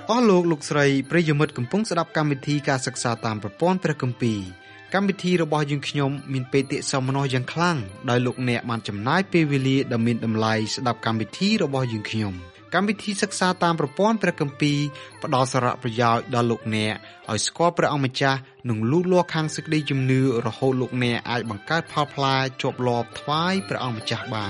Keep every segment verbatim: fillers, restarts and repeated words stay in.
អស់លោកលោកស្រីប្រិយមិត្តកំពុងស្ដាប់កម្មវិធីការសិក្សាតាមប្រព័ន្ធព្រះគម្ពីរកម្មវិធីរបស់យើងខ្ញុំមានបេតិសោមនស្សយ៉ាងខ្លាំងដោយលោកអ្នកបានចំណាយពេលវេលាដ៏មានតម្លៃស្ដាប់កម្មវិធីរបស់យើងខ្ញុំកម្មវិធីសិក្សាតាមប្រព័ន្ធព្រះគម្ពីរផ្ដល់សារៈប្រយោជន៍ដល់លោកអ្នកឲ្យស្គាល់ព្រះអង្គម្ចាស់និងលូតលាស់ខាងសេចក្តីជំនឿរហូតលោកអ្នកអាចបង្កើតផលផ្លែជាប់លាប់ថ្វាយព្រះអង្គម្ចាស់បាន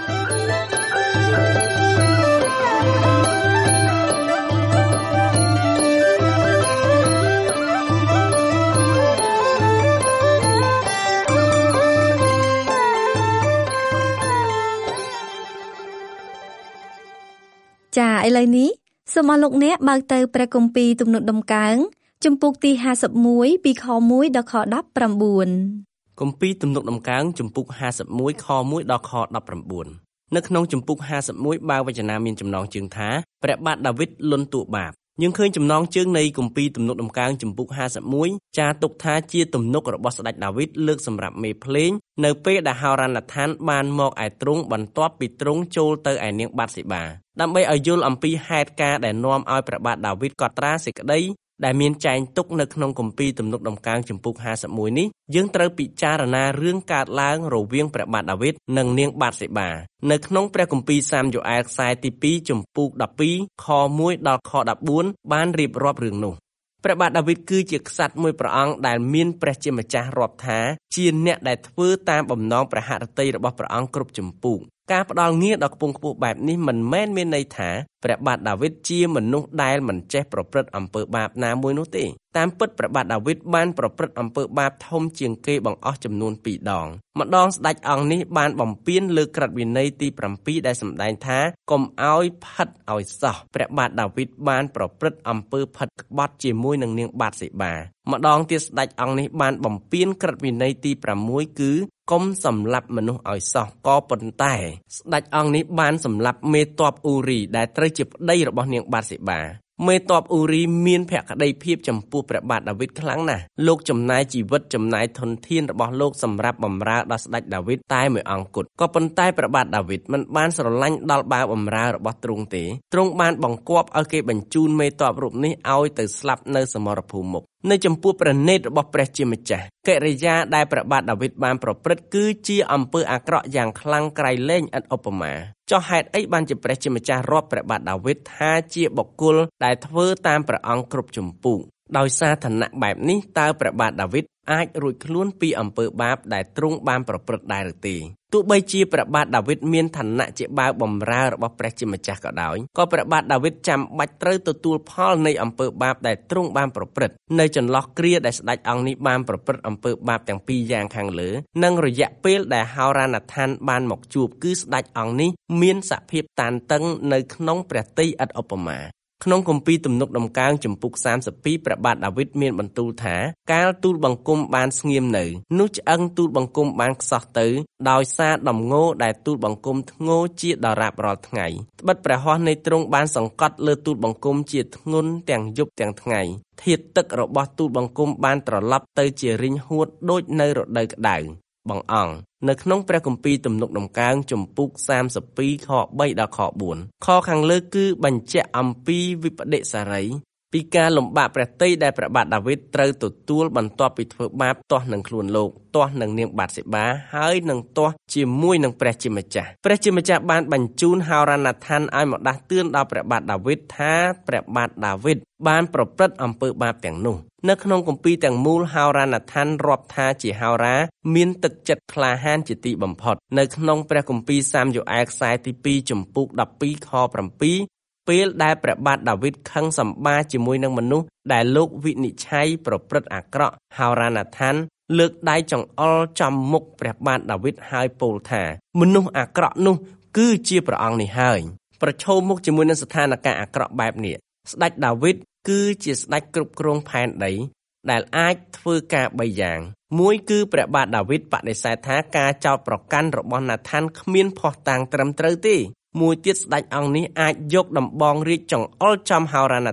ចាឥឡូវនេះសូមអរលោកអ្នកបើកទៅព្រះគម្ពីរទំនុកដំកើងជំពូកទីห้าสิบเอ็ดពីខមួយដល់ខដប់ប្រាំបួនគម្ពីរទំនុកដំកើងជំពូកห้าสิบเอ็ดខមួយដល់ខដប់ប្រាំបួននៅក្នុងជំពូកห้าสิบเอ็ดបើវចនាមានចំណងជើងថាព្រះបាទដាវីតលន់តួបាបយើងឃើញចំណងជើងនៃគម្ពីរទំនុកដំកើងជំពូកห้าสิบเอ็ดចារទុកថាជាទំនុករបស់ស្ដេចដាវីតលើកសម្រាប់មេភ្លេងនៅពេលដែលហោរ៉ាណាថានបានមកឯទ្រង់បន្ទាប់ពីទ្រង់ចូលទៅឯនាងបាតសេបាដើម្បីឲ្យយល់អំពីហេតុការណ៍ដែលនាំឲ្យព្រះបាទដាវីតកត់ត្រាសេចក្តីដែលមានចែងទុកនៅក្នុងគម្ពីរទំនុកដំកើងជំពូកห้าสิบเอ็ดនេះយើងត្រូវពិចារណារឿងកើតឡើងរវាងព្រះបាទដាវីតនិងនាងបាតសេបានៅក្នុងព្រះគម្ពីរសាមយ៉ូអែលខ្សែទីពីរជំពូកដប់ពីរខមួយដល់ខដប់បួនបានរៀបរាប់រឿងនោះព្រះបាទដាវីតគឺជាក្សត្រមួយព្រះអង្គដែលមានព្រះជាម្ចាស់រាប់ថាជាអ្នកដែលធ្វើតាមបំណងព្រះហឫទ័យរបស់ព្រះអង្គគ្រប់ជំពូកការផ្ដល់ងារដល់ខ្ពង់ខ្ពស់បែបនេះមិនមែនមានន័យថាព្រះបាទដាវីតជាមនុស្សដែលមិនចេះប្រព្រឹត្តអំពើបាបណាមួយនោះទេតាមពិតព្រះបាទដាវីតបានប្រព្រឹត្តអំពើបាបធំជាងគេបង្អស់ចំនួនពីរដងម្ដងស្ដេចអង្គនេះបានបំពានលើក្រឹត្យវិន័យទីប្រាំពីរដែលសម្ដែងថាកុំឲ្យផិតឲ្យសោះព្រះបាទដាវីតបានប្រព្រឹត្តអំពើផិតក្បត់ជាមួយនឹងនាងបាតសេបាម្ដងទៀតស្ដេចអង្គនេះបានបំពានក្រឹត្យវិន័យទីប្រាំមួយគឺកុំសម្លាប់មនុស្សឲ្យសោះក៏ប៉ុន្តែស្ដេចអង្គនេះបានសម្លាប់មេទ័ពអ៊ូរីដែលត្រូវជាប្តីរបស់នាងបាតសេបាមេទ័ពអ៊ូរីមានភក្តីភាពចំពោះព្រះបាទដាវីតខ្លាំងណាស់លោកចំណាយជីវិតចំណាយធនធានរបស់លោកសម្រាប់បម្រើដល់ស្ដេចដាវីតតែមួយអង្គគត់ក៏ប៉ុន្តែព្រះបាទដាវីតមិនបានស្រឡាញ់ដល់បាវបម្រើរបស់ទ្រង់ទេទ្រង់បានបង្គាប់ឲ្យគេបញ្ជូនមេទ័ពរូបនេះឲ្យទៅស្លាប់នៅសមរភូមិមុខនៅចំពោះព្រះនេតរបស់ព្រះជាម្ចាស់កិរិយាដែលព្រះបាទដាវីតបានប្រព្រឹត្តគឺជាអំពើអាក្រក់យ៉ាងខ្លាំងក្រៃលែងឥតឧបមាចុះហេតុអីបានជាព្រះជាម្ចាស់រាប់ព្រះបាទដាវីតថាជាបុគ្គលដែលធ្វើតាមព្រះអង្គគ្រប់ជំពូកដោយសារឋានៈបែបនេះតើព្រះបាទដាវីតអាចរួចខ្លួនពីអំពើបាបដែលទ្រង់បានប្រព្រឹត្តដែរឬទេទោះបីជាព្រះបាទដាវីតមានឋានៈជាបាវបម្រើរបស់ព្រះជាម្ចាស់ក៏ដោយក៏ព្រះបាទដាវីតចាំបាច់ត្រូវទទួលផលនៃអំពើបាបដែលទ្រង់បានប្រព្រឹត្តនៅចន្លោះគ្រាដែលស្ដេចអង្គនេះបានប្រព្រឹត្តអំពើបាបទាំងពីរយ៉ាងខាងលើនិងរយៈពេលដែលហោរ៉ាណាថានបានមកជួបគឺស្ដេចអង្គនេះមានសភាពតានតឹងនៅក្នុងព្រះទ័យឥតឧបមាក្នុងគម្ពីរទំនុកដំកើងជំពូកសាមសិបពីរព្រះបាទដាវីតមានបន្ទូលថាកាលទូលបង្គំបានស្ងៀមនៅនោះឆ្អឹងទូលបង្គំបានខ្សោះទៅដោយសារដំងោដែលទូលបង្គំធ្ងោជាដរាបរាល់ថ្ងៃត្បិតព្រះហស្ថនៃទ្រង់បានសង្កត់លើទូលបង្គំជាធ្ងន់ទាំងយប់ទាំងថ្ងៃធាតុទឹករបស់ទូលបង្គំបានត្រឡប់ទៅជារីងហួតដូចនៅរដូវក្តៅបងអង្គនៅក្នុងព្រះគម្ពីរទំនុកដំកើងជំពូកសាមសិបពីរខបីដល់ខបួនខខាងលើគឺបញ្ជាក់អំពីវិបដិសារីពីការលំបាកព្រះទ័យដែលព្រះបាទដាវីតត្រូវទទួលបន្ទាប់ពីធ្វើបាបទាស់នឹងខ្លួនលោកទាស់នឹងនាងបាតសេបាហើយនឹងទាស់ជាមួយនឹងព្រះជាម្ចាស់ព្រះជាម្ចាស់បានបញ្ជូនហោរ៉ាណាថានឲ្យមកដាស់តឿនដល់ព្រះបាទដាវីតថាព្រះបាទដាវីតបានប្រព្រឹត្តអំពើបាបទាំងនោះនៅក្នុងគម្ពីរទាំងមូលហោរ៉ាណាថានរាប់ថាជាហោរ៉ាមានទឹកចិត្តក្លាហានជាទីបំផុតនៅក្នុងព្រះគម្ពីរសាមយ៉ូអែលខ្សែទីពីរជំពូកដប់ពីរខប្រាំពីរពេលដែលព្រះបាទដាវីតខឹងសម្បាជាមួយនឹងមនុស្សដែលលោកវិនិច្ឆ័យប្រព្រឹត្តអាក្រក់ហោរ៉ាណាថានលើកដៃចង្អុលចំមុខព្រះបាទដាវីតហើយពោលថាមនុស្សអាក្រក់នោះគឺជាព្រះអង្គនេះហើយប្រឈមមុខជាមួយនឹងស្ថានភាពអាក្រក់បែបនេះស្ដេចដាវីតគឺជាស្ដេចគ្រប់គ្រងផែនដីដែលអាចធ្វើការបីយ៉ាងមួយគឺព្រះបាទដាវីតបដិសេធថាការចោទប្រកាន់របស់ណាថានគ្មានភស្តុតាងត្រឹមត្រូវទេមួយទៀតស្ដេចអង្គនេះអាចយកដំបងរាជចង្អុលចំហោរ៉ាណាថាន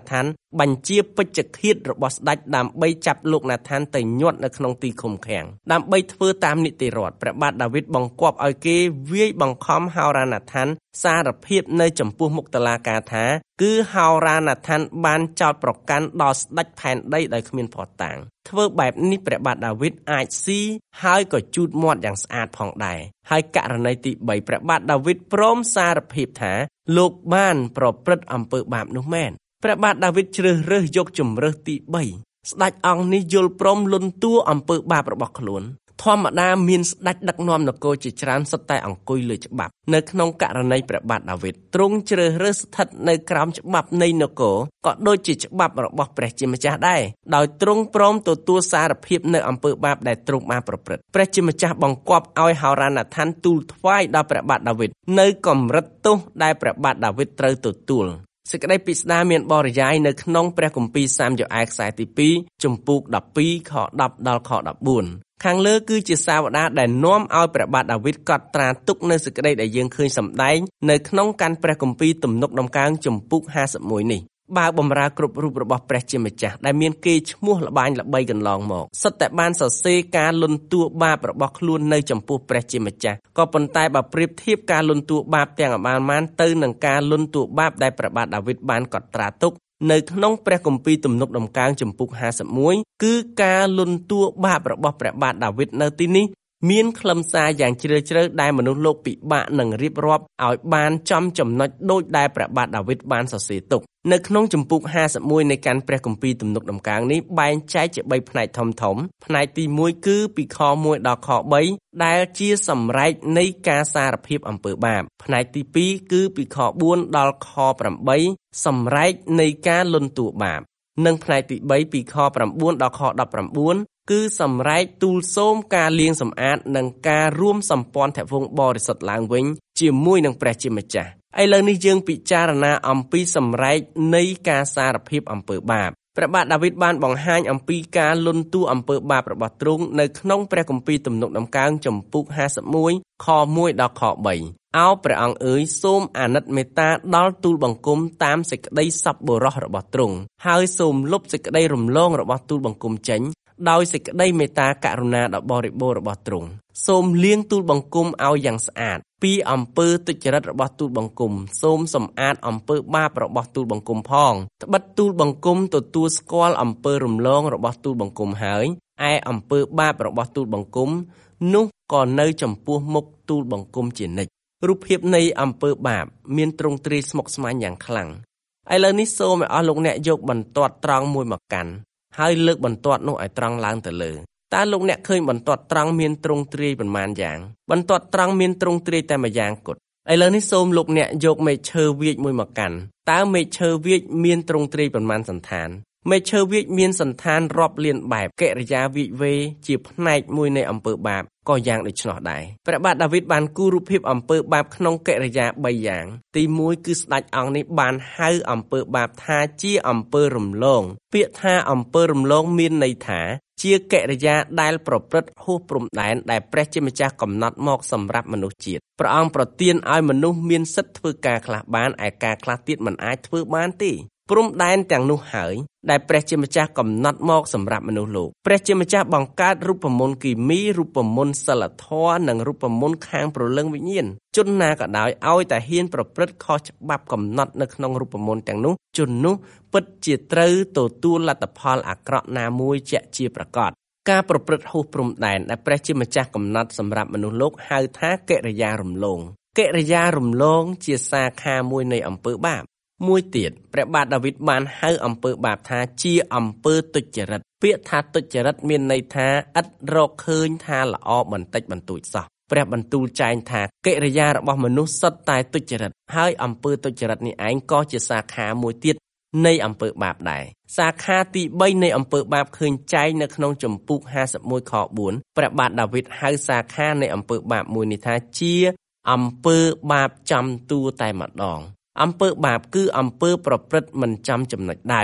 បញ្ជាពេជ្ជឃាតរបស់ស្ដេចដើម្បីចាប់លោកណាថានទៅញាត់នៅក្នុងទីឃុំឃាំងដើម្បីធ្វើតាមនីតិរដ្ឋព្រះបាទដាវីតបង្គាប់ឲ្យគេវាយបង្ខំហោរ៉ាណាថានសារភាពនៅចំពោះមុខតុលាការថាគឺហោរ៉ាណាថានបានចោទប្រកាន់ដល់ស្ដេចផែនដីដោយគ្មានភស្តុតាងធ្វើបែបនេះព្រះបាទដាវីតអាចស៊ីហើយក៏ជូតមាត់យ៉ាងស្អាតផងដែរហើយករណីទីបីព្រះបាទដាវីតព្រមសារភាពថាលោកបានប្រព្រឹត្តអំពើបាបនោះមែនព្រះបាទដាវីតជ្រើសរើសយកជំរើសទីបីស្ដេចអង្គនេះយល់ព្រមលន់តួអំពើបាបរបស់ខ្លួនធម្មតាមានស្ដេចដឹកនាំនគរជាច្រើនសុទ្ធតែអង្គុយលើច្បាប់នៅក្នុងករណីព្រះបាទដាវីតទ្រង់ជ្រើសរើសស្ថិតនៅក្រោមច្បាប់នៃនគរក៏ដូចជាច្បាប់របស់ព្រះជាម្ចាស់ដែរដោយទ្រង់ព្រមទទួលសារភាពនៅអំពើបាបដែលទ្រង់បានប្រព្រឹត្តព្រះជាម្ចាស់បង្គាប់ឲ្យហោរ៉ាណាថានទូលថ្វាយដល់ព្រះបាទដាវីតនៅកម្រិតទោសដែលព្រះបាទដាវីតត្រូវទទួលសេចក្តីពិស្ដារមានបរិយាយនៅក្នុងព្រះគម្ពីរសាមយ៉ូអែលខ្សែទីពីរជំពូកដប់ពីរខដប់ដល់ខដប់បួនខាងលើគឺជាសាវតាដែលនាំឲ្យព្រះបាទដាវីតកត់ត្រាទុកនៅសេចក្តីដែលយើងឃើញសម្ដែងនៅក្នុងកាន់ព្រះគម្ពីរទំនុកដំកើងជំពូកហាសិបមួយនេះបើបម្រើគ្រប់រូបរបស់ព្រះជាម្ចាស់ដែលមានកេរ្តិ៍ឈ្មោះល្បាញល្បីកន្លងមកសុទ្ធតែបានសរសេរការលន់តួបាបរបស់ខ្លួននៅចំពោះព្រះជាម្ចាស់ក៏ប៉ុន្តែបើប្រៀបធៀបការលន់តួបាបទាំងអបាលម៉ានទៅនឹងការលន់តួបាបដែលព្រះបាទដាវីតបានកត់ត្រាទុកនៅក្នុងព្រះគម្ពីរទំនុកដំកើងជំពូកហាសិបមួយគឺការលន់តួបាបរបស់ព្រះបាទដាវីតនៅទីនេះមានខ្លឹមសារយ៉ាងជ្រាលជ្រៅដែលមនុស្សលោកពិបាកនឹងរៀបរាប់ឲ្យបានចំចំណុចដូចដែលព្រះបាទដាវីតបានសរសេរទុកនៅក្នុងជំពូកហាសិបមួយនៃកាន់ព្រះគម្ពីរទំនុកដំកើងនេះបែងចែកជាបីផ្នែកធំធំផ្នែកទីមួយគឺពីខមួយដល់ខបីដែលជាសម្រែកនៃការសារភាពអំពើបាបផ្នែកទីពីរគឺពីខបួនដល់ខប្រាំបីសម្រែកនៃការលន់តួបាបនិងផ្នែកទីបីពីខប្រាំបួនដល់ខដប់ប្រាំបួនគឺសម្រែកទូលសូមការលាងសម្អាតនិងការរួមសម្ព័ន្ធវង្សបរិសុទ្ធឡើងវិញជាមួយនឹងព្រះជាម្ចាស់ឥឡូវនេះយើងពិចារណាអំពីសម្រែកនៃការសារភាពអំពើបាបព្រះបាទដាវីតបានបង្ហាញអំពីការលន់តួអំពើបាបរបស់ទ្រង់នៅក្នុងព្រះគម្ពីរទំនុកដំកើងជំពូកហាសិបមួយខមួយដល់ខបីអោព្រះអង្គអើយសូមអាណិតមេត្តាដល់ទូលបង្គំតាមសេចក្តីសប្បុរសរបស់ទ្រង់ហើយសូមលុបសេចក្តីរំលងរបស់ទូលបង្គំចេញដោយសេចក្តីមេត្តាករុណាដ៏បរិបូរណ៍របស់ទ្រង់សូមលាងទូលបង្គំឲ្យយ៉ាងស្អាតពីអំពើទុច្ចរិតរបស់ទូលបង្គំសូមសម្អាតអំពើបាបរបស់ទូលបង្គំផងត្បិតទូលបង្គំទទួលស្គាល់អំពើរំលងរបស់ទូលបង្គំហើយឯអំពើបាបរបស់ទូលបង្គំនោះក៏នៅចំពោះមុខទូលបង្គំជានិច្ចរូបភាពនៃអំពើបាបមានទ្រង់ទ្រាយស្មុគស្មាញយ៉ាងខ្លាំងឥឡូវនេះសូមឲ្យអស់លោកអ្នកយកបន្ទាត់ត្រង់មួយមកកាន់ហើយលើកបន្ទាត់នោះឲ្យត្រង់ឡើងទៅលើតើលោកអ្នកឃើញបន្ទាត់ត្រង់មានទ្រង់ទ្រាយប៉ុន្មានយ៉ាងបន្ទាត់ត្រង់មានទ្រង់ទ្រាយតែមួយយ៉ាងគត់ឥឡូវនេះសូមលោកអ្នកយកមែកឈើវាចមួយមកកាន់តើមែកឈើវាចមានទ្រង់ទ្រាយប៉ុន្មានសន្តានមែកឈើវាចមានសន្តានរាប់លានបែបកិរិយាវាចវេជាផ្នែកមួយនៃអំពើបាបក៏យ៉ាងដូច្នោះដែរព្រះបាទដាវីតបានគូររូបភាពអំពើបាបក្នុងកិរិយាបីយ៉ាងទីមួយគឺស្ដេចអង្គនេះបានហៅអំពើបាបថាជាអំពើរំលងពាក្យថាអំពើរំលងមានន័យថាជាកិរិយាដែលប្រព្រឹត្តហួសព្រំដែនដែលព្រះជាម្ចាស់កំណត់មកសម្រាប់មនុស្សជាតិព្រះអង្គប្រទានឲ្យមនុស្សមានសិទ្ធិធ្វើការខ្លះបានឯការខ្លះទៀតមិនអាចធ្វើបានទេព្រំដែនទាំងនោះហើយដែលព្រះជាម្ចាស់កំណត់មកសម្រាប់មនុស្សលោកព្រះជាម្ចាស់បង្កើតរូបមន្តគីមីរូបមន្តសិលធម៌និងរូបមន្តខាងព្រលឹងវិញ្ញាណជនណាក៏ដោយឲ្យតែហ៊ានប្រព្រឹត្តខុសច្បាប់កំណត់នៅក្នុងរូបមន្តទាំងនោះជននោះពិតជាត្រូវទទួលលទ្ធផលអាក្រក់ណាមួយជាក់ជាប្រកបការប្រព្រឹត្តហួសព្រំដែនដែលព្រះជាម្ចាស់កំណត់សម្រាប់មនុស្សលោកហៅថាកិរិយារំលងកិរិយារំលងជាសាខាមួយនៃអំពើបាបមួយទៀតព្រះបាទដាវីតបានហៅអំពើបាបថាជាអំពើទុច្ចរិតពាក្យថាទុច្ចរិតមានន័យថាឥតរកឃើញថាល្អបន្តិចបន្តួចសោះព្រះបន្ទូលចែងថាកិរិយារបស់មនុស្សសុទ្ធតែទុច្ចរិតហើយអំពើទុច្ចរិតនេះឯងក៏ជាសាខាមួយទៀតនៃអំពើបាបដែរសាខាទីបីនៃអំពើបាបឃើញចែងនៅក្នុងជំពូកហាសិបមួយខបួនព្រះបាទដាវីតហៅសាខានៃអំពើបាបមួយនេះថាជាអំពើបាបចំតួតែម្ដងអំពើបាបគឺអំពើប្រព្រឹត្តមិនចំចំណុចដៅ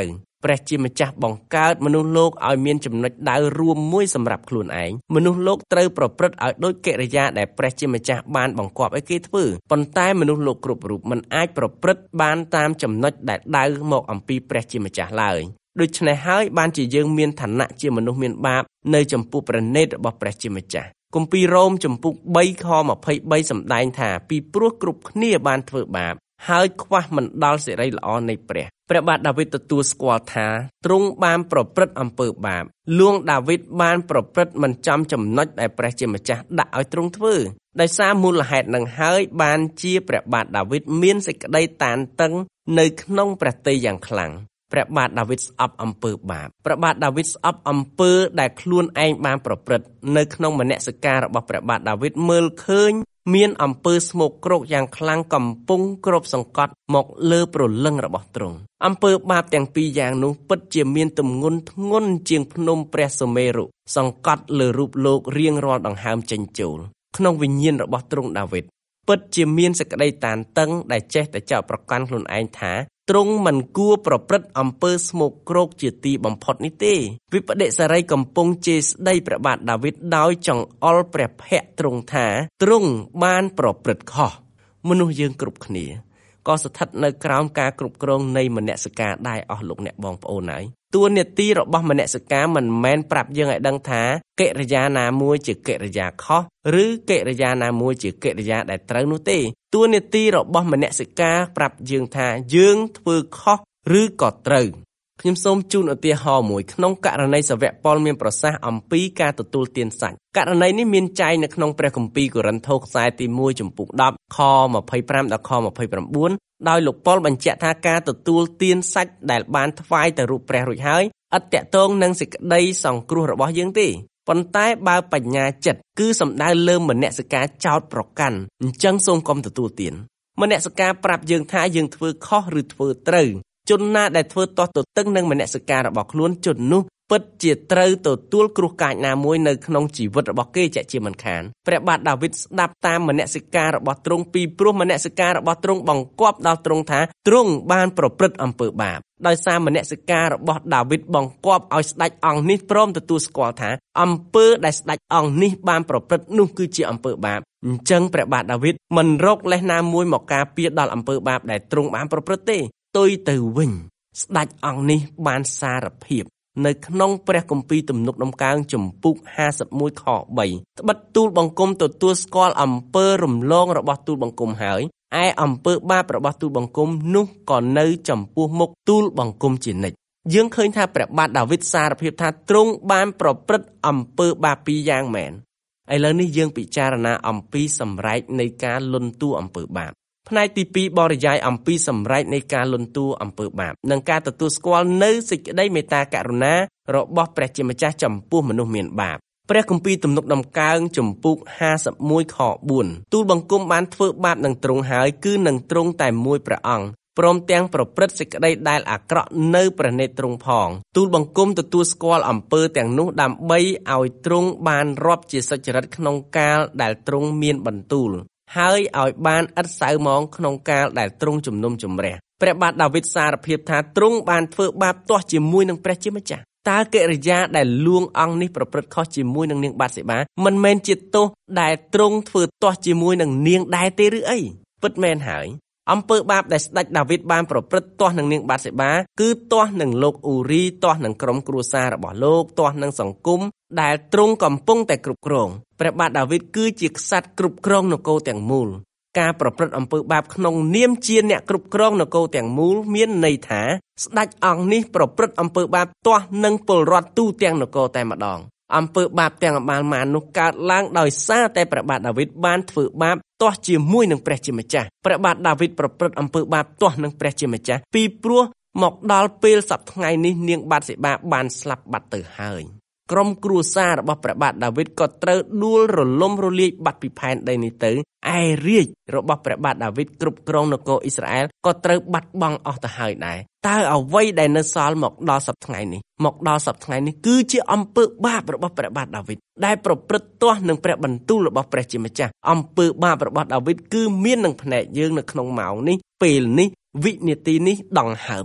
ព្រះជាម្ចាស់បង្កើតមនុស្សលោកឲ្យមានចំណុចដៅរួមមួយសម្រាប់ខ្លួនឯងមនុស្សលោកត្រូវប្រព្រឹត្តឲ្យដូចកិរិយាដែលព្រះជាម្ចាស់បានបង្គាប់ឲ្យគេធ្វើប៉ុន្តែមនុស្សលោកគ្រប់រូបមិនអាចប្រព្រឹត្តបានតាមចំណុចដែលដៅមកអំពីព្រះជាម្ចាស់ឡើយដូច្នេះហើយបានជាយើងមានឋានៈជាមនុស្សមានបាបនៅចំពោះព្រះនេតរបស់ព្រះជាម្ចាស់គម្ពីររ៉ូមចំពុកបីខម្ភៃបីសម្ដែងថាពីព្រោះគ្រប់គ្នាបានធ្វើបាបហើយខ្វះមិនដល់សិរីល្អនៃព្រះព្រះបាទដាវីតទទួលស្គាល់ថាទ្រង់បានប្រព្រឹត្តអំពើបាបលួងដាវីតបានប្រព្រឹត្តមិនចំចំណុចដែលព្រះជាម្ចាស់ដាក់ឲ្យទ្រង់ធ្វើដោយសារមូលហេតុនឹងហើយបានជាព្រះបាទដាវីតមានសេចក្តីតានតឹងនៅក្នុងព្រះទ័យយ៉ាងខ្លាំងព្រះបាទដាវីតស្អប់អំពើបាបព្រះបាទដាវីតស្អប់អំពើដែលខ្លួនឯងបានប្រព្រឹត្តនៅក្នុងមនសិការរបស់ព្រះបាទដាវីតមើលឃើញមានអំពើស្មោកគ្រោកយ៉ាងខ្លាំងកំពុងគ្របសង្កត់មកលើព្រលឹងរបស់ទ្រង់អំពើបាបទាំងពីរយ៉ាងនោះពិតជាមានទម្ងន់ធ្ងន់ជាងភ្នំព្រះសុមេរុសង្កត់លើរូបលោករៀងរាល់ដង្ហើមចេញចូលក្នុងវិញ្ញាណរបស់ទ្រង់ដាវីតពិតជាមានសេចក្តីតានតឹងដែលចេះតែចោទប្រកាន់ខ្លួនឯងថាទ្រង់មិនគួរប្រព្រឹត្តអំពើស្មោកគ្រោកជាទីបំផុតនេះទេវិប្បដិសារីកំពុងជេរស្ដីព្រះបាទដាវីតដោយចង្អុលព្រះភ័ក្ត្រទ្រង់ថាទ្រង់បានប្រព្រឹត្តខុសមនុស្សយើងគ្រប់គ្នាក៏ស្ថិតនៅក្រោមការគ្រប់គ្រងនៃមនសិការដែរអស់លោកអ្នកបងប្អូនហើយតួនាទីរបស់មនសិការមិនមែនប្រាប់យើងឲ្យដឹងថាកិរិយាណាមួយជាកិរិយាខុសឬកិរិយាណាមួយជាកិរិយាដែលត្រូវនោះទេតួនាទីរបស់មនសិការប្រាប់យើងថាយើងធ្វើខុសឬក៏ត្រូវខ្ញុំសូមជូនឧទាហរណ៍មួយក្នុងករណីសាវកប៉ុលមានប្រសាសន៍អំពីការទទួលទានសាច់ករណីនេះមានចែងនៅក្នុងព្រះគម្ពីរកូរិនថូសខ្សែទីមួយចំពុកដប់ខម្ភៃប្រាំដល់ខម្ភៃប្រាំបួនដោយលោកប៉ុលបញ្ជាក់ថាការទទួលទានសាច់ដែលបានថ្វាយទៅរូបព្រះរួចហើយឥតតាក់ទងនឹងសេចក្តីសង្គ្រោះរបស់យើងទេប៉ុន្តែបើបញ្ញាចិត្តគឺសំដៅលើមនសិការចោតប្រកាន់អញ្ចឹងសូមកុំទទួលទានមនសិការប្រាប់យើងថាយើងធ្វើខុសឬធ្វើត្រូវជនណាដែលធ្វើទាស់ទទឹងនឹងមនសិការរបស់ខ្លួនជននោះពិតជាត្រូវទទួលគ្រោះកាចណាមួយនៅក្នុងជីវិតរបស់គេជាជាមិនខានព្រះបាទដាវីតស្ដាប់តាមមនសិការរបស់ទ្រង់ពីព្រោះមនសិការរបស់ទ្រង់បង្គាប់ដល់ទ្រង់ថាទ្រង់បានប្រព្រឹត្តអំពើបាបដោយសារមនសិការរបស់ដាវីតបង្គាប់ឲ្យស្ដេចអង្គនេះព្រមទទួលស្គាល់ថាអំពើដែលស្ដេចអង្គនេះបានប្រព្រឹត្តនោះគឺជាអំពើបាបអញ្ចឹងព្រះបាទដាវីតមិនរកលេសណាមួយមកការពារដល់អំពើបាបដែលទ្រង់បានប្រព្រឹត្តទេផ្ទុយទៅវិញស្ដេចអង្គនេះបានសារភាពនៅក្នុងព្រះគម្ពីរទំនុកដំកើងចំពុកហាសិបមួយខបីត្បិតទូលបង្គំទទួលស្គាល់អំពើរំលងរបស់ទូលបង្គំហើយឯអំពើបាបរបស់ទូលបង្គំនោះក៏នៅចំពោះមុខទូលបង្គំជានិច្ចយើងឃើញថាព្រះបាទដាវីតសារភាពថាទ្រង់បានប្រព្រឹត្តអំពើបាបពីរយ៉ាងមែនឥឡូវនេះយើងពិចារណាអំពីសម្រែកនៃការលន់តួអំពើបាបផ្នែកទីពីរបរិយាយអំពីសម្រែកនៃការលន់តួអំពើបាបនិងការទទួលស្គាល់នៅសេចក្តីមេត្តាករុណារបស់ព្រះជាម្ចាស់ចំពោះមនុស្សមានបាបព្រះគម្ពីរទំនុកដំកើងចំពុកហាសិបមួយខបួនទូលបង្គំបានធ្វើបាបនឹងទ្រង់ហើយគឺនឹងទ្រង់តែមួយព្រះអង្គព្រមទាំងប្រព្រឹត្តសេចក្តីដែលអាក្រក់នៅព្រះនេត្រទ្រង់ផងទូលបង្គំទទួលស្គាល់អំពើទាំងនោះដើម្បីឲ្យទ្រង់បានរាប់ជាសុចរិតក្នុងកាលដែលទ្រង់មានបន្ទូលហើយឲ្យបានឥតសៅហ្មងក្នុងកាលដែលទ្រង់ជំនុំជម្រះព្រះបាទដាវីតសារភាពថាទ្រង់បានធ្វើបាបទាស់ជាមួយនឹងព្រះជាម្ចាស់តើកិរិយាដែលលួងអង្គនេះប្រព្រឹត្តខុសជាមួយនឹងនាងបាតសេបាមិនមែនជាទោសដែលទ្រង់ធ្វើទាស់ជាមួយនឹងនាងដែរទេឬអីពិតមែនហើយអំពើបាបដែលស្ដេចដាវីតបានប្រព្រឹត្តទាស់នឹងនាងបាតសេបាគឺទាស់នឹងលោកអ៊ូរីទាស់នឹងក្រុមគ្រួសាររបស់លោកទាស់នឹងសង្គមដែលទ្រង់កំពុងតែគ្រប់គ្រងព្រះបាទដាវីតគឺជាក្សត្រគ្រប់គ្រងនគរទាំងមូលការប្រព្រឹត្តអំពើបាបក្នុងនាមជាអ្នកគ្រប់គ្រងនគរទាំងមូលមានន័យថាស្ដេចអង្គនេះប្រព្រឹត្តអំពើបាបទាស់នឹងពលរដ្ឋទូទាំងនគរតែម្ដងអំពើបាបទាំងអបាលម៉ាននោះកើតឡើងដោយសារតែព្រះបាទដាវីតបានធ្វើបាបទាស់ជាមួយនឹងព្រះជាម្ចាស់ព្រះបាទដាវីតប្រព្រឹត្តអំពើបាបទាស់នឹងព្រះជាម្ចាស់ពីព្រោះមកដល់ពេលសប្តាហ៍ថ្ងៃនេះនាងបាតសេបាបានស្លាប់បាត់ទៅហើយក្រុមគ្រួសាររបស់ព្រះបាទដាវីតក៏ត្រូវដួលរលំរលាយបាត់ពីផែនដីនេះទៅឯរាជរបស់ព្រះបាទដាវីតគ្រប់គ្រងនគរអ៊ីស្រាអែលក៏ត្រូវបាត់បង់អស់ទៅហើយដែរតើអ្វីដែលនៅសល់មកដល់សប្តាហ៍ថ្ងៃនេះមកដល់សប្តាហ៍ថ្ងៃនេះគឺជាអំពើបាបរបស់ព្រះបាទដាវីតដែលប្រព្រឹត្តទាស់នឹងព្រះបន្ទូលរបស់ព្រះជាម្ចាស់អំពើបាបរបស់ដាវីតគឺមាននឹងភ្នែកយើងនៅក្នុងម៉ោងនេះពេលនេះវិនាទីនេះដង្ហើមនេះ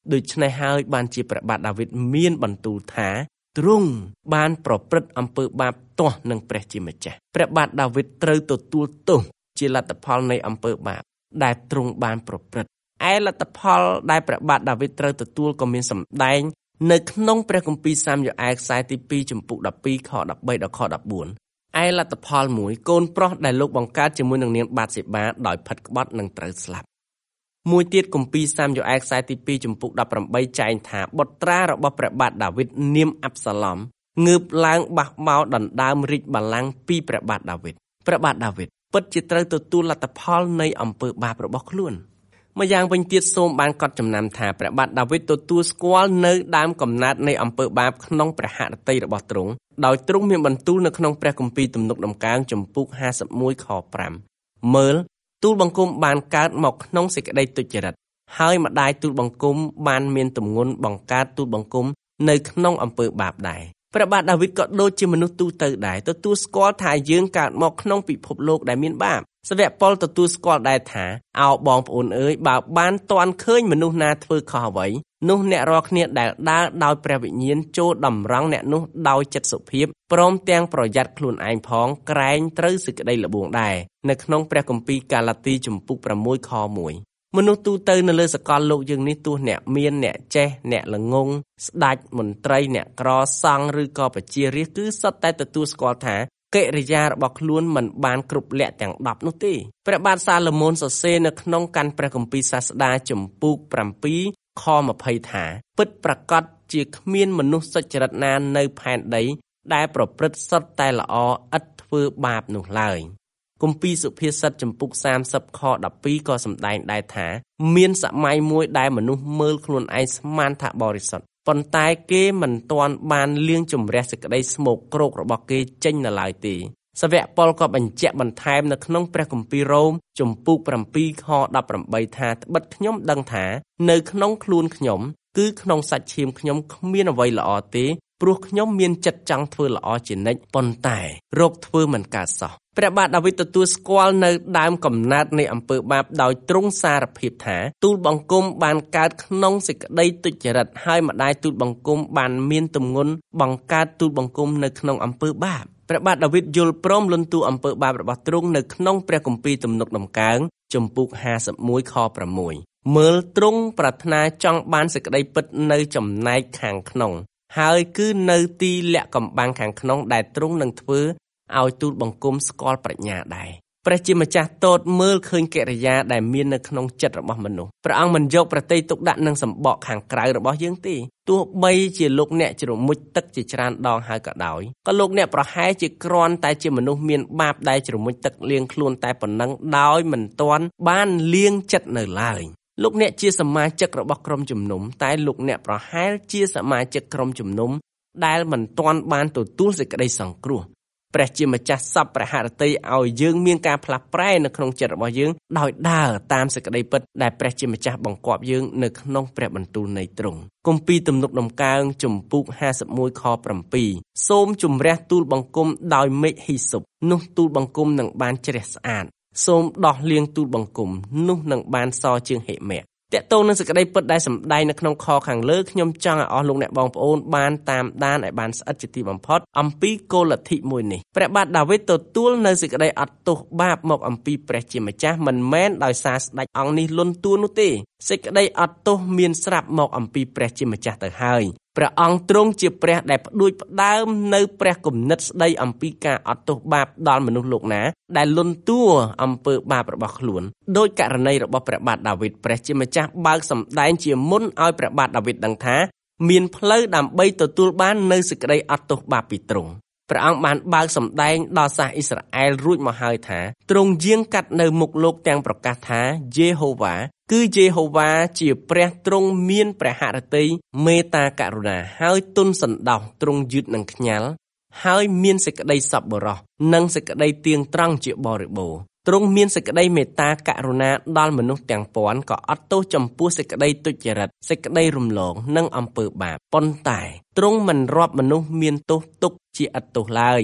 ដូច្នេះហើយបានជាព្រះបាទដាវីតមានបន្ទូលថាទ្រង់បានប្រព្រឹត្តអំពើបាបទាស់នឹងព្រះជាម្ចាស់ព្រះបាទដាវីតត្រូវទទួលទោសជាលទ្ធផលនៃអំពើបាបដែលទ្រង់បានប្រព្រឹត្តឯលទ្ធផលដែលព្រះបាទដាវីតត្រូវទទួលក៏មានសម្ដែងនៅក្នុងព្រះគម្ពីរសាមយ៉ូអែលខ្សែទីពីរចំពុកដប់ពីរខដប់បីដល់ខដប់បួនឯលទ្ធផលមួយកូនប្រុសដែលលោកបង្កើតជាមួយនឹងនាងបាតសេបាដោយផិតក្បត់នឹងត្រូវស្លាប់មួយទៀតគម្ពីរសាមយ៉ូអែលខ្សែទីពីរចំពុកដប់ប្រាំបីចែងថាបុត្រារបស់ព្រះបាទដាវីតនាមអាប់សាឡុមងើបឡើងបះបោរដណ្ដើមរាជបល្ល័ង្កពីព្រះបាទដាវីតព្រះបាទដាវីតពិតជាត្រូវទទួលលទ្ធផលនៃអំពើបាបរបស់ខ្លួនម្យ៉ាងវិញទៀតសូមបានកត់ចំណាំថាព្រះបាទដាវីតទទួលស្គាល់នៅដើមកំណើតនៃអំពើបាបក្នុងព្រះហឫទ័យរបស់ទ្រង់ដោយទ្រង់មានបន្ទូលនៅក្នុងព្រះគម្ពីរទំនុកដំកើងចំពុកហាសិបមួយខប្រាំមើលទូលបង្គំបានកើតមកក្នុងសេចក្តីទុច្ចរិតហើយម្ដាយទូលបង្គំបានមានទម្ងន់បង្កើតទូលបង្គំនៅក្នុងអំពើបាបដែរព្រះបាទដាវីតក៏ដូចជាមនុស្សទូទៅដែរទទួលស្គាល់ថាយើងកើតមកក្នុងពិភពលោកដែលមានបាបសាវកប៉ុលទទួលស្គាល់ដែរថាអោបងប្អូនអើយបើបានទាន់ឃើញមនុស្សណាធ្វើខុសអ្វីនោះអ្នករាល់គ្នាដែលដើរដោយព្រះវិញ្ញាណចូលតម្រង់អ្នកនោះដោយចិត្តសុភាពព្រមទាំងប្រយ័ត្នខ្លួនឯងផងក្រែងត្រូវសេចក្តីល្បួងដែរនៅក្នុងព្រះគម្ពីរកាឡាទីចំពុកប្រាំមួយខមួយមនុស្សទូទៅនៅលើសកលលោកយើងនេះទោះអ្នកមានអ្នកចេះអ្នកល្ងងស្ដេចមន្ត្រីអ្នកក្រសង្ឃឬក៏ប្រជារាស្ត្រគឺសុទ្ធតែទទួលស្គាល់ថាកិរិយារបស់ខ្លួនមិនបានគ្រប់លក្ខទាំងដប់នោះទេព្រះបាទសាឡូមោនសរសេរនៅក្នុងកាន់ព្រះគម្ពីរសាស្តាចំពុកប្រាំពីរខម្ភៃថាពិតប្រាកដជាគ្មានមនុស្សសុចរិតណានៅផែនដីដែលប្រព្រឹត្តសុទ្ធតែល្អឥតធ្វើបាបនោះឡើយគម្ពីរសុភាសិតចំពុកសាមសិបខដប់ពីរក៏សម្ដែងដែរថាមានសម័យមួយដែលមនុស្សមើលខ្លួនឯងស្មានថាបរិសុទ្ធប៉ុន្តែគេមិនទាន់បានលាងជម្រះសេចក្តីស្មោកគ្រោករបស់គេចេញនៅឡើយទេសាវកប៉ុលក៏បញ្ជាក់បន្ថែមនៅក្នុងព្រះគម្ពីររ៉ូមចំពុកប្រាំពីរខដប់ប្រាំបីថាត្បិតខ្ញុំដឹងថានៅក្នុងខ្លួនខ្ញុំគឺក្នុងសាច់ឈាមខ្ញុំគ្មានអ្វីល្អទេព្រោះខ្ញុំមានចិត្តចង់ធ្វើល្អជានិច្ចប៉ុន្តែរកធ្វើមិនកើតសោះព្រះបាទដាវីតទទួលស្គាល់នៅដើមកំណើតនៃអំពើបាបដោយទ្រង់សារភាពថាទូលបង្គំបានកើតក្នុងសេចក្តីទុច្ចរិតហើយម្ដាយទូលបង្គំបានមានទម្ងន់បង្កើតទូលបង្គំនៅក្នុងអំពើបាបព្រះបាទដាវីតយល់ព្រមលន់តួអំពើបាបរបស់ទ្រង់នៅក្នុងព្រះគម្ពីរទំនុកដំកើងចំពុកហាសិបមួយខប្រាំមួយមើលទ្រង់ប្រាថ្នាចង់បានសេចក្តីពិតនៅចំណែកខាងក្នុងហើយគឺនៅទីលាក់កំបាំងខាងក្នុងដែលទ្រង់នឹងធ្វើឲ្យទូលបង្គំស្គាល់ប្រាជ្ញាដែរព្រះជាម្ចាស់ទតមើលឃើញកិរិយាដែលមាននៅក្នុងចិត្តរបស់មនុស្សព្រះអង្គមិនយកប្រតិទុកដាក់នឹងសម្បកខាងក្រៅរបស់យើងទេទោះបីជាលោកអ្នកជ្រមុជទឹកជាច្រើនដងហើយក៏ដោយក៏លោកអ្នកប្រហែលជាគ្រាន់តែជាមនុស្សមានបាបដែលជ្រមុជទឹកលាងខ្លួនតែប៉ុណ្ណឹងដោយមិនទាន់បានលាងចិត្តនៅឡើយលោកអ្នកជាសមាជិករបស់ក្រុមជំនុំតែលោកអ្នកប្រហែលជាសមាជិកក្រុមជំនុំដែលមិនទាន់បានទទួលសេចក្តីសង្គ្រោះព្រះជាម្ចាស់សពព្រះហឫទ័យឲ្យយើងមានការផ្លាស់ប្រែនៅក្នុងចិត្តរបស់យើងដោយដើរតាមសេចក្តីពិតដែលព្រះជាម្ចាស់បង្គាប់យើងនៅក្នុងព្រះបន្ទូលនៃទ្រង់គម្ពីរទំនុកដំកើងចំពុកហាសិបមួយខប្រាំពីរសូមជម្រះទូលបង្គំដោយមេឃហ៊ីសុបនោះទូលបង្គំនឹងបានជ្រះស្អាតសូមដោះលាងទូលបង្គំនោះនឹងបានសជាងហិមៈតកតងនឹងសេចក្តីពិតដែលសម្ដែងនៅក្នុងខខាងលើខ្ញុំចង់ឲ្យអស់លោកអ្នកបងប្អូនបានតាមដានឲ្យបានស្អិតជាទីបំផុតអំពីគោលលទ្ធិមួយនេះព្រះបាទដាវីតទទួលនៅសេចក្តីអត់ទោសបាបមកអំពីព្រះជាម្ចាស់មិនមែនដោយសារស្ដេចអង្គនេះលន់តួនោះទេសេចក្តីអត់ទោសមានស្រាប់មកអំពីព្រះជាម្ចាស់ទៅហើយព្រះអង្គទ្រង់ជាព្រះដែលផ្ដួចផ្ដើមនៅព្រះគំនិតស្ដីអំពីការអត់ទោសបាបដល់មនុស្សលោកណាដែលលន់តួអំពើបាបរបស់ខ្លួនដោយករណីរបស់ព្រះបាទដាវីតព្រះជាម្ចាស់បើកសម្ដែងជាមុនឲ្យព្រះបាទដាវីតដឹងថាមានផ្លូវដើម្បីទទួលបាននៅសេចក្តីអត់ទោសបាបពីទ្រង់ព្រះអង្គបានបើកសម្ដែងដល់សាសអ៊ីស្រាអែលរួចមកហើយថាទ្រង់យាងកាត់នៅមុខលោកទាំងប្រកាសថាយេហូវ៉ាគឺយេហូវ៉ាជាព្រះទ្រង់មានព្រះហឫទ័យមេត្តាករុណាហើយទុនសន្តោសទ្រង់យឺតនឹងខ្ញាល់ហើយមានសេចក្តីសប្បុរសនិងសេចក្តីទៀងត្រង់ជាបរិបូរណ៍ទ្រង់មានសេចក្តីមេត្តាករុណាដល់មនុស្សទាំងពាន់ក៏អត់ទោសចំពោះសេចក្តីទុច្ចរិតសេចក្តីរំលងនិងអំពើបាបប៉ុន្តែទ្រង់មិនរាប់មនុស្សមានទោសទុកជាឥតទោសឡើយ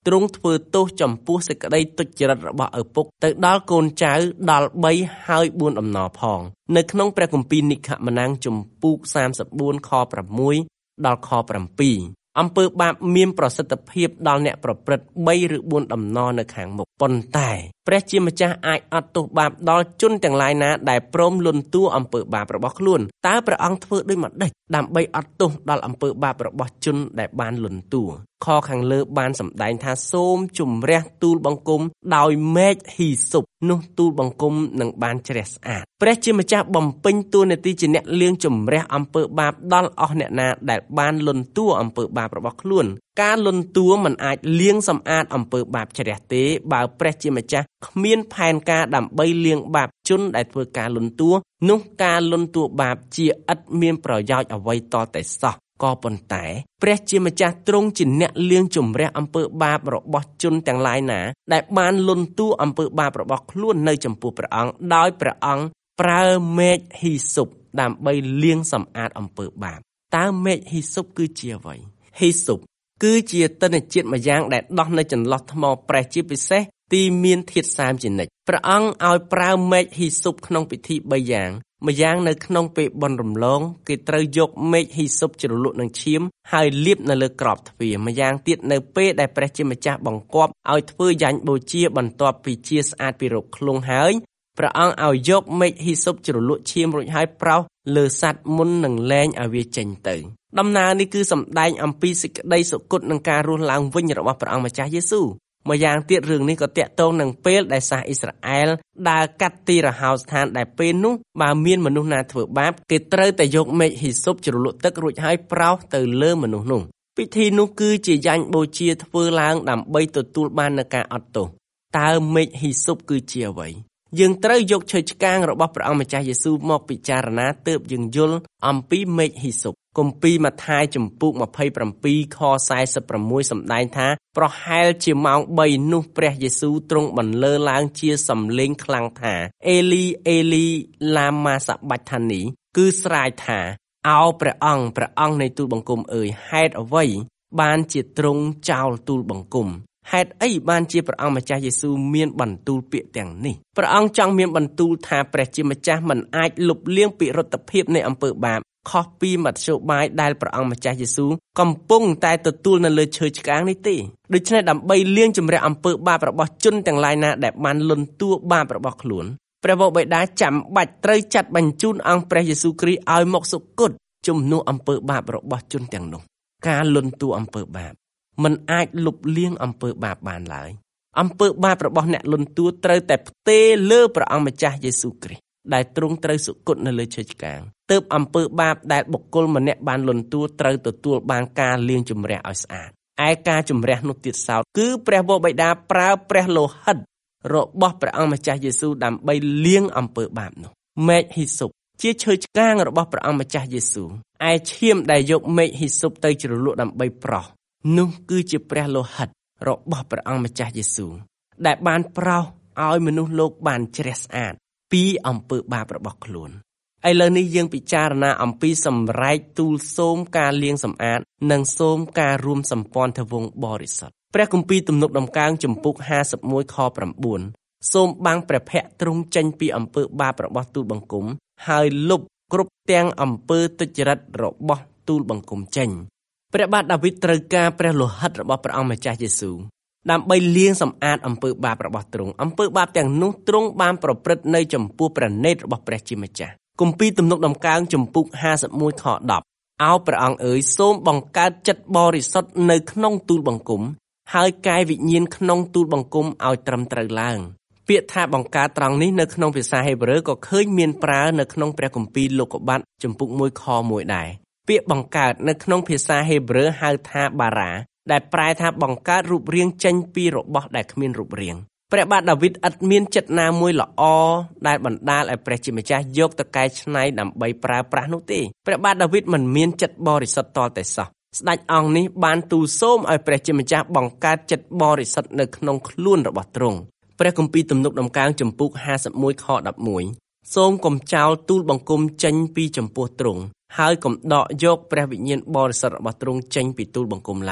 ទ្រង់ធ្វើទោសចំពោះសេចក្តីទុច្ចរិតរបស់ឪពុកទៅដល់កូនចៅដល់បីហើយបួនអំណរផងនៅក្នុងព្រះគម្ពីរនិក្ខមណាំងជំពូកសាមសិបបួនខប្រាំមួយដល់ខប្រាំពីរអំពើបាបមានប្រសិទ្ធភាពដល់អ្នកប្រព្រឹត្តបីឬបួនដំណរនៅខាងមុខប៉ុន្តែព្រះជាម្ចាស់អាចអត់ទោសបាបដល់ជនទាំងឡាយណាដែលព្រមលន់តួអំពើបាបរបស់ខ្លួនតើព្រះអង្គធ្វើដូចម្តេចដើម្បីអត់ទោសដល់អំពើបាបរបស់ជនដែលបានលន់តួខខាងលើបានសម្ដែងថាសូមជំរះទូលបង្គំដោយមែកហ៊ីស៊ុបនោះទូលបង្គំនឹងបានជ្រះស្អាតព្រះជាម្ចាស់បំពេញតួនាទីជាអ្នកលាងជំរះអំពើបាបដល់អស់អ្នកណាដែលបានលន់តួអំពើបាបរបស់ខ្លួនការលន់តួមិនអាចលាងសម្អាតអំពើបាបជ្រះទេបើព្រះជាម្ចាស់គ្មានផែនការដើម្បីលាងបាបជនដែលធ្វើការលន់តួនោះការលន់តួបាបជាឥតមានប្រយោជន៍អ្វីតតែសោះក៏ប៉ុន្តែព្រះជាម្ចាស់ទ្រង់ជាអ្នកលាងជំរះអំពើបាបរបស់ជនទាំងឡាយណាដែលបានលន់តួអំពើបាបរបស់ខ្លួននៅចំពោះព្រះអង្គដោយព្រះអង្គប្រើមែកហ៊ីស៊ុបដើម្បីលាងសម្អាតអំពើបាបតើមែកហ៊ីស៊ុបគឺជាអ្វីហ៊ីស៊ុបគឺជាទិន្នជាតិមួយយ៉ាងដែលដោះនៅចន្លោះថ្មប្រេះជាពិសេសទីមានធាតុសើមជានិច្ចព្រះអង្គឲ្យប្រើមែកហ៊ីស៊ុបក្នុងពិធីបីយ៉ាងម្យ៉ាងនៅក្នុងពេលបុណ្យរំលងគេត្រូវយកមែកហ៊ីស៊ុបជ្រលក់នឹងឈាមហើយលាបនៅលើក្របទ្វារម្យ៉ាងទៀតនៅពេលដែលព្រះជាម្ចាស់បង្គាប់ឲ្យធ្វើយ៉ាញ់បូជាបន្ទាប់ពីជាស្អាតពីរោគឃ្លុងហើយព្រះអង្គឲ្យយកមែកហ៊ីស៊ុបជ្រលក់ឈាមរួចហើយប្រោសលើសត្វមុននឹងលែងឲ្យវាចេញទៅដំណើរនេះគឺសម្ដែងអំពីសេចក្តីសុគតនឹងការរស់ឡើងវិញរបស់ព្រះអង្គម្ចាស់យេស៊ូវម្យ៉ាងទៀតរឿងនេះក៏តាក់ទងនឹងពេលដែលសាសអ៊ីស្រាអែលដើរកាត់ទីរហោស្ថានដែលពេលនោះបើមានមនុស្សណាធ្វើបាបគេត្រូវតែយកមែកហ៊ីស៊ុបជ្រលក់ទឹករួចហើយប្រោសទៅលើមនុស្សនោះពិធីនោះគឺជាយ៉ាញ់បូជាធ្វើឡើងដើម្បីទទួលបាននូវការអត់ទោសតើមែកហ៊ីស៊ុបគឺជាអ្វីយើងត្រូវយកឈើឆ្កាងរបស់ព្រះអង្គម្ចាស់យេស៊ូវមកពិចារណាទើបយើងយល់អំពីមែកហ៊ីស៊ុបគម្ពីរម៉ាថាយជំពូកម្ភៃប្រាំពីរខសែសិបប្រាំមួយសម្ដែងថាប្រហែលជាម៉ោងបីនោះព្រះយេស៊ូវទ្រង់បន្លឺឡើងជាសំឡេងខ្លាំងថាអេលីអេលីឡាម៉ាសាបាច់ថានីគឺស្រែកថាអោព្រះអង្គព្រះអង្គនៃទូលបង្គំអើយហេតុអ្វីបានជាទ្រង់ចោលទូលបង្គំហេតុអីបានជាព្រះអង្គម្ចាស់យេស៊ូវមានបន្ទូលពាក្យទាំងនេះព្រះអង្គចង់មានបន្ទូលថាព្រះជាម្ចាស់មិនអាចលុបលាងពិរុទ្ធភាពនៃអំពើបាបខុសពីមធ្យោបាយដែលព្រះអង្គម្ចាស់យេស៊ូវកំពុងតែទទួលនៅលើឈើឆ្កាងនេះទេដូច្នេះដើម្បីលាងជម្រះអំពើបាបរបស់ជនទាំងឡាយណាដែលបានលន់តួបាបរបស់ខ្លួនព្រះវរបិតាចាំបាច់ត្រូវចាត់បញ្ជូនអង្គព្រះយេស៊ូវគ្រីស្ទឲ្យមកសុគតជំនួសអំពើបាបរបស់ជនទាំងនោះការលន់តួអំពើបាបមិនអាចលុបលាងអំពើបាបបានឡើយអំពើបាបរបស់អ្នកលន់តួត្រូវតែផ្ទេរលើព្រះអង្គម្ចាស់យេស៊ូវគ្រីស្ទដែលទ្រង់ត្រូវសុគតនៅលើឈើឆ្កាងទើបអំពើបាបដែលបុគ្គលម្នាក់បានលន់តួត្រូវទទួលបានការលាងជម្រះឲ្យស្អាតឯការជម្រះនោះទៀតសោតគឺព្រះវរបិតាប្រើព្រះលោហិតរបស់ព្រះអង្គម្ចាស់យេស៊ូវដើម្បីលាងអំពើបាបនោះមែកហ៊ីស៊ុបជាឈើឆ្កាងរបស់ព្រះអង្គម្ចាស់យេស៊ូវឯឈាមដែលយកមែកហ៊ីស៊ុបទៅជ្រលក់ដើម្បីប្រោសនោះគឺជាព្រះលោហិតរបស់ព្រះអង្គម្ចាស់យេស៊ូវដែលបានប្រោសឲ្យមនុស្សលោកបានជ្រះស្អាតពីអំពើបាបរបស់ខ្លួនឥឡូវនេះយើងពិចារណាអំពីសម្រែកទូលសូមការលាងសម្អាតនិងសូមការរួមសម្ព័ន្ធវង្សបរិសុទ្ធព្រះគម្ពីរទំនុកដំកើងជំពូកហាសិបមួយខប្រាំបួនសូមបាំងព្រះភ័ក្ត្រទ្រង់ចេញពីអំពើបាបរបស់ទូលបង្គំហើយលុបគ្រប់ទាំងអំពើទុច្ចរិតរបស់ទូលបង្គំចេញព្រះបាទដាវីតត្រូវការព្រះលោហិតរបស់ព្រះអង្គម្ចាស់យេស៊ូវដើម្បីលាងសម្អាតអំពើបាបរបស់ទ្រង់អំពើបាបទាំងនោះទ្រង់បានប្រព្រឹត្តនៅចំពោះព្រះនេតរបស់ព្រះជាម្ចាស់គម្ពីរទំនុកដំកើងជំពូកហាសិបមួយខដប់អោព្រះអង្គអើយសូមបង្កើតចិត្តបរិសុទ្ធនៅក្នុងទូលបង្គំហើយកាយវិញ្ញាណក្នុងទូលបង្គំឲ្យត្រឹមត្រូវឡើងពាក្យថាបង្កើតត្រង់នេះនៅក្នុងភាសាហេប្រឺក៏ឃើញមានប្រើនៅក្នុងព្រះគម្ពីរលោកុបាទជំពូកមួយខមួយដែរពាក្យបង្កើតនៅក្នុងភាសាហេប្រឺហៅថាបារ៉ាដែលប្រែថាបង្កើតរូបរាងចេញពីរបស់ដែលគ្មានរូបរាងព្រះបាទដាវីតឥតមានចិត្តណាមួយល្អដែលបណ្ដាលឲ្យព្រះជាម្ចាស់យកទៅកែច្នៃដើម្បីប្រើប្រាស់នោះទេព្រះបាទដាវីតមិនមានចិត្តបរិសុទ្ធតតែសោះស្ដេចអង្គនេះបានទូលសូមឲ្យព្រះជាម្ចាស់បង្កើតចិត្តបរិសុទ្ធនៅក្នុងខ្លួនរបស់ទ្រង់ព្រះគម្ពីរទំនុកដំកើងជំពូកហាសិបមួយខដប់មួយសូមកុំចោលទូលបង្គំចេញពីចំពោះទ្រង់ហើយកុំដកយកព្រះវិញ្ញាណបរិសុទ្ធរបស់ទ្រង់ចេញពីទូលបង្គំឡើយ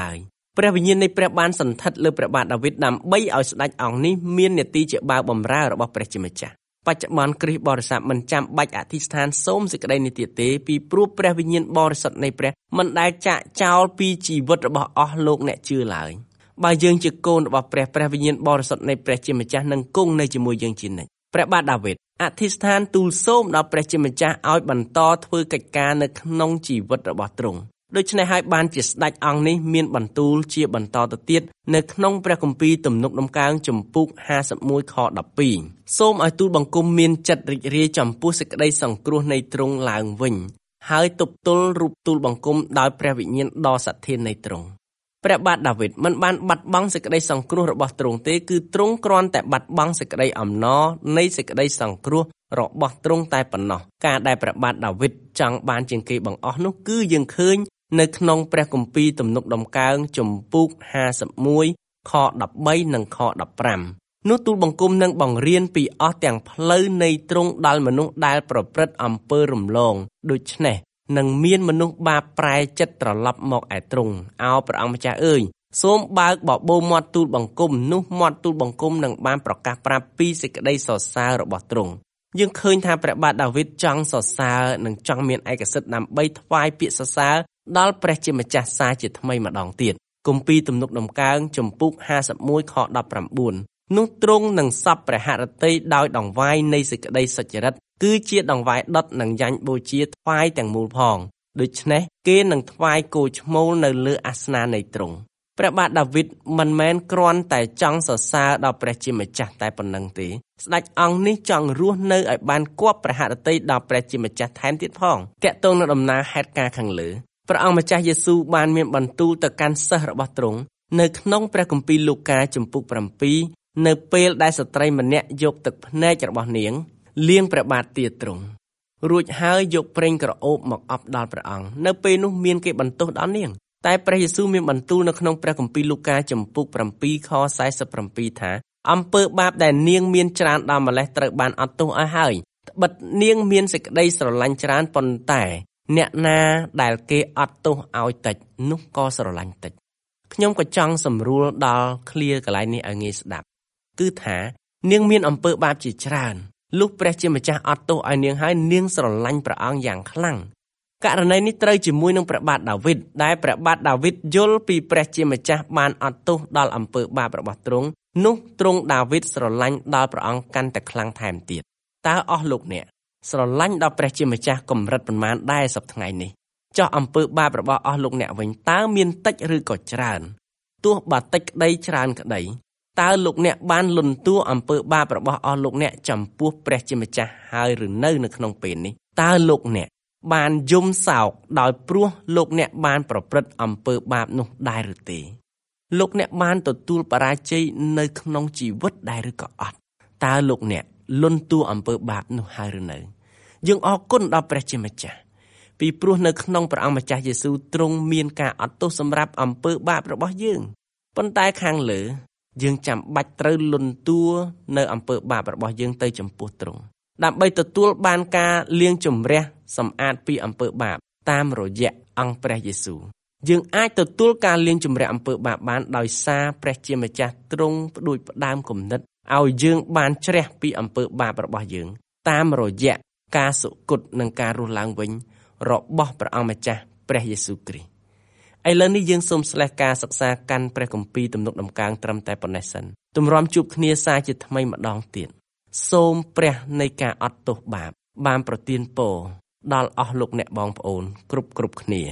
ព្រះវិញ្ញាណនៃព្រះបានសន្ធិដ្ឋលើព្រះបាទដាវីតដើម្បីឲ្យស្ដេចអង្គនេះមាននាទីជាបាវបម្រើរបស់ព្រះជាម្ចាស់បច្ចុប្បន្នគ្រីស្ទបរិស័ទមិនចាំបាច់អធិស្ឋានសូមសេចក្តីនេះទៀតទេពីព្រោះព្រះវិញ្ញាណបរិសុទ្ធនៃព្រះមិនដែលចាកចោលពីជីវិតរបស់អស់លោកអ្នកជឿឡើយបើយើងជាកូនរបស់ព្រះព្រះវិញ្ញាណបរិសុទ្ធនៃព្រះជាម្ចាស់នឹងគង់នៅជាមួយយើងជានិច្ចព្រះបាទដាវីតអធិស្ឋានទូលសូមដល់ព្រះជាម្ចាស់ឲ្យបន្តធ្វើកិច្ចការនៅក្នុងជីវិតរបស់ទ្រង់ដូច្នេះហើយបានជាស្ដេចអង្គនេះមានបន្ទូលជាបន្តទៅទៀតនៅក្នុងព្រះគម្ពីរទំនុកដំកើងជំពូកហាសិបមួយខដប់ពីរសូមឲ្យទូលបង្គំមានចិត្តរីករាយចំពោះសេចក្តីសង្គ្រោះនៃទ្រង់ឡើងវិញហើយទប់ទល់រូបទូលបង្គំដោយព្រះវិញ្ញាណដ៏សទ្ធាននៃទ្រង់ព្រះបាទដាវីតមិនបានបាត់បង់សេចក្តីសង្គ្រោះរបស់ទ្រង់ទេគឺទ្រង់គ្រាន់តែបាត់បង់សេចក្តីអំណរនៃសេចក្តីសង្គ្រោះរបស់ទ្រង់តែប៉ុណ្ណោះការដែលព្រះបាទដាវីតចង់បានជាងគេបង្អស់នោះគឺយើងឃើញនៅក្នុងព្រះគម្ពីរទំនុកដំកើងជំពូកហាសិបមួយខដប់បីនិងខដប់ប្រាំនោះទូលបង្គំនឹងបង្រៀនពីអស់ទាំងផ្លូវនៃទ្រង់ដល់មនុស្សដែលប្រព្រឹត្តអំពើរំលងដូច្នេះនឹងមានមនុស្សបាបប្រែចិត្តត្រឡប់មកឯទ្រង់អោព្រះអង្គម្ចាស់អើយសូមបើកបបោមាត់ទូលបង្គំនោះមាត់ទូលបង្គំនឹងបានប្រកាសប្រាប់ពីសេចក្តីសរសើររបស់ទ្រង់យើងឃើញថាព្រះបាទដាវីតចង់សរសើរនិងចង់មានឯកសិទ្ធិដើម្បីថ្វាយពាក្យសរសើរដល់ព្រះជាម្ចាស់សារជាថ្មីម្ដងទៀតគម្ពីរទំនុកដំកើងជំពូកហាសិបមួយខដប់ប្រាំបួននោះទ្រង់នឹងសព្វព្រះហឫទ័យដោយដង្វាយនៃសេចក្តីសុចរិតគឺជាដង្វាយដុតនិងយ៉ាញ់បូជាថ្វាយទាំងមូលផងដូច្នេះគេនឹងថ្វាយគោឈ្មោលនៅលើអាសនៈនៃទ្រង់ព្រះបាទដាវីតមិនមែនគ្រាន់តែចង់សរសើរដល់ព្រះជាម្ចាស់តែប៉ុណ្ណឹងទេស្ដេចអង្គនេះចង់រស់នៅឲ្យបានគប់ព្រះហឫទ័យដល់ព្រះជាម្ចាស់ថែមទៀតផងតាក់ទងនឹងដំណើរហេតុការណ៍ខាងលើព្រះអង្គម្ចាស់យេស៊ូវបានមានបន្ទូលទៅកាន់សិស្សរបស់ទ្រង់នៅក្នុងព្រះគម្ពីរលូកាជំពូកប្រាំពីរនៅពេលដែលស្ត្រីម្នាក់យកទឹកភ្នែករបស់នាងលាងព្រះបាទទាទ្រង់រួចហើយយកប្រេងក្រអូបមកអប់ដល់ព្រះអង្គនៅពេលនោះមានគេបន្ទោសដល់នាងតែព្រះយេស៊ូវមានបន្ទូលនៅក្នុងព្រះគម្ពីរលូកាជំពូកប្រាំពីរខសែសិបប្រាំពីរថាអំពើបាបដែលនាងមានច្រើនដល់ម្លេះត្រូវបានអត់ទោសឲ្យហើយត្បិតនាងមានសេចក្តីស្រឡាញ់ច្រើនប៉ុន្តែអ្នកណាដែលគេអត់ទោសឲ្យតិចនោះក៏ស្រឡាញ់តិចខ្ញុំក៏ចង់សម្រួលដល់ឃ្លាកន្លែងនេះឲ្យងាយស្ដាប់គឺថានាងមានអំពើបាបជាច្រើនលុះព្រះជាម្ចាស់អត់ទោសឲ្យនាងហើយនាងស្រឡាញ់ព្រះអង្គយ៉ាងខ្លាំងករណីនេះត្រូវជាមួយនឹងព្រះបាទដាវីតដែលព្រះបាទដាវីតយល់ពីព្រះជាម្ចាស់បានអត់ទោសដល់អំពើបាបរបស់ទ្រង់នោះទ្រង់ដាវីតស្រឡាញ់ដល់ព្រះអង្គកាន់តែខ្លាំងថែមទៀតតើអស់លោកអ្នកស្រឡាញ់ដល់ព្រះជាម្ចាស់កម្រិតប៉ុន្មានដែរសប្តាហ៍ថ្ងៃនេះចោះអំពើបាបរបស់អស់លោកអ្នកវិញតើមានតិចឬក៏ច្រើនទោះបើតិចក្តីច្រើនក្តីតើលោកអ្នកបានលន់តួអំពើបាបរបស់អស់លោកអ្នកចំពោះព្រះជាម្ចាស់ហើយឬនៅនៅក្នុងពេលនេះតើលោកអ្នកបានយំសោកដោយព្រោះលោកអ្នកបានប្រព្រឹត្តអំពើបាបនោះដែរឬទេលោកអ្នកបានទទួលបរាជ័យនៅក្នុងជីវិតដែរឬក៏អត់តើលោកអ្នកលន់តួអំពើបាបនោះហើយឬនៅយើងអរគុណដល់ព្រះជាម្ចាស់ពីព្រោះនៅក្នុងព្រះអង្គម្ចាស់យេស៊ូវទ្រង់មានការអត់ទោសសម្រាប់អំពើបាបរបស់យើងប៉ុន្តែខាងលើយើងចាំបាច់ត្រូវលន់តួនៅអំពើបាបរបស់យើងទៅចំពោះទ្រង់ដើម្បីទទួលបានការលាងជម្រះសម្អាតពីអំពើបាបតាមរយៈអង្គព្រះយេស៊ូវយើងអាចទទួលការលាងជម្រះអំពើបាបបានដោយសារព្រះជាម្ចាស់ទ្រង់ផ្ដួចផ្ដើមគំនិតឲ្យយើងបានជ្រះពីអំពើបាបរបស់យើងតាមរយៈការសុគតនិងការរស់ឡើងវិញរបស់ព្រះអង្គម្ចាស់ព្រះយេស៊ូវគ្រីស្ទឥឡូវនេះយើងសូមស្លេះការសិក្សាកាន់ព្រះគម្ពីរទំនុកដំកើងត្រឹមតែប៉ុណ្ណេះសិនទម្រាំជួបគ្នាសារជាថ្មីម្ដងទៀតសូមព្រះនៃការអត់ទោសបាបបានប្រទានពរដល់អស់លោកអ្នកបងប្អូនគ្រប់គ្រប់គ្នា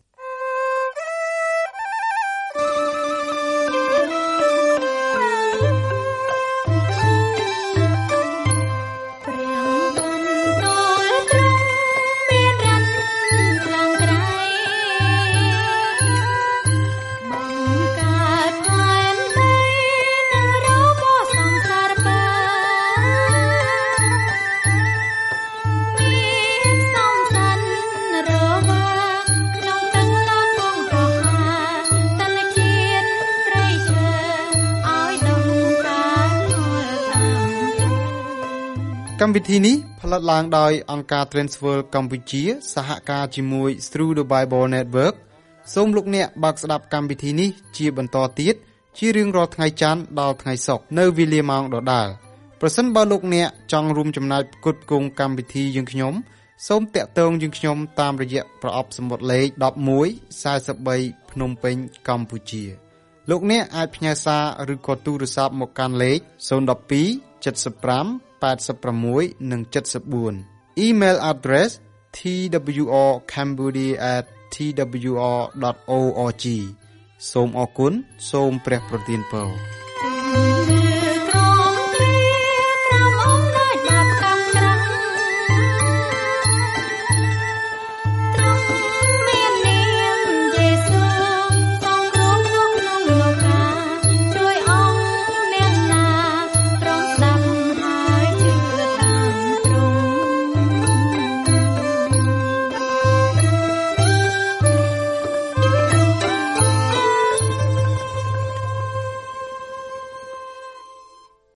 កម្មវិធីនេះផលិតឡើងដោយអង្គការ Transworld កម្ពុជាសហការជាមួយ Through the Bible Network សូមលោកអ្នកបើកស្ដាប់កម្មវិធីនេះជាបន្តទៀតជារៀងរាល់ថ្ងៃច័ន្ទដល់ថ្ងៃសុក្រនៅវេលាម៉ោងដដែលប្រសិនបើលោកអ្នកចង់រួមចំណែកផ្គត់ផ្គង់កម្មវិធីយើងខ្ញុំសូមតាក់ទងយើងខ្ញុំតាមរយៈប្រអប់សំបុត្រលេខដប់មួយ សែនបីភ្នំពេញកម្ពុជាលោកអ្នកអាចផ្ញើសារឬក៏ទូរស័ព្ទមកកាន់លេខศูนย์ หนึ่ง สอง เจ็ด ห้า แปด หก និង เจ็ด สี่ Email address t w r cambodia at t w r dot org សូមអរគុណសូមព្រះប្រទានពរ